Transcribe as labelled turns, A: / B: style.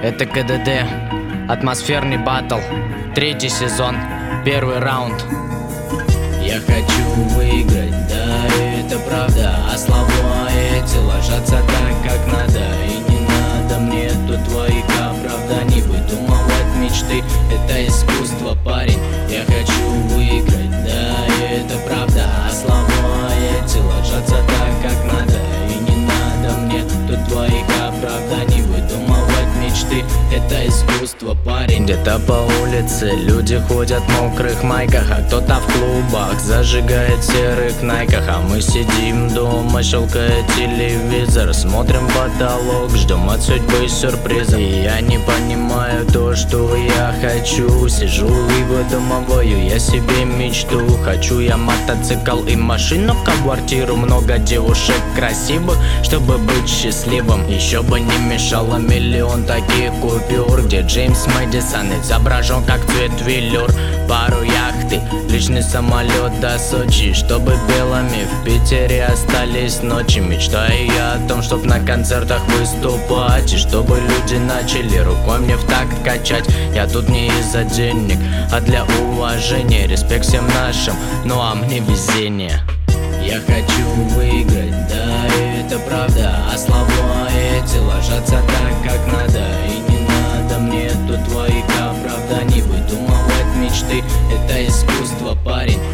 A: Это КДД, атмосферный баттл, 3-й сезон, 1-й раунд.
B: Я хочу выиграть, да, это правда, а слова эти ложатся так, как надо. И не надо мне тут твоих оправданий, выдумывать мечты, это искусство, парень. Я хочу выиграть, да, это правда, а слова эти ложатся так, как надо. И не надо мне тут твоих оправданий, выдумывать мечты, это искусство, парень.
A: Где-то по улице люди ходят в мокрых майках, а кто-то в клубах зажигает в серых найках. А мы сидим дома, щелкая телевизор, смотрим потолок, ждем от судьбы сюрприза. И я не понимаю то, что я хочу. Сижу и выдумываю я себе мечту. Хочу я мотоцикл и машину, квартиру, много девушек красивых, чтобы быть счастливым. Еще бы не мешало миллион таких купюр, где Джеймс Мэдисон изображен как цвет велюр. Пару яхты, личный самолет до Сочи, чтобы белыми в Питере остались ночи. Мечтаю я о том, чтоб на концертах выступать, и чтобы люди начали рукой мне в такт качать. Я тут не из-за денег, а для уважения. Респект всем нашим, ну а мне везение.
B: Я хочу выиграть, да, это правда, а слова эти ложатся так, как надо. И не надо мне тут твоих оправданий, выдумывать мечты, это искусство, парень.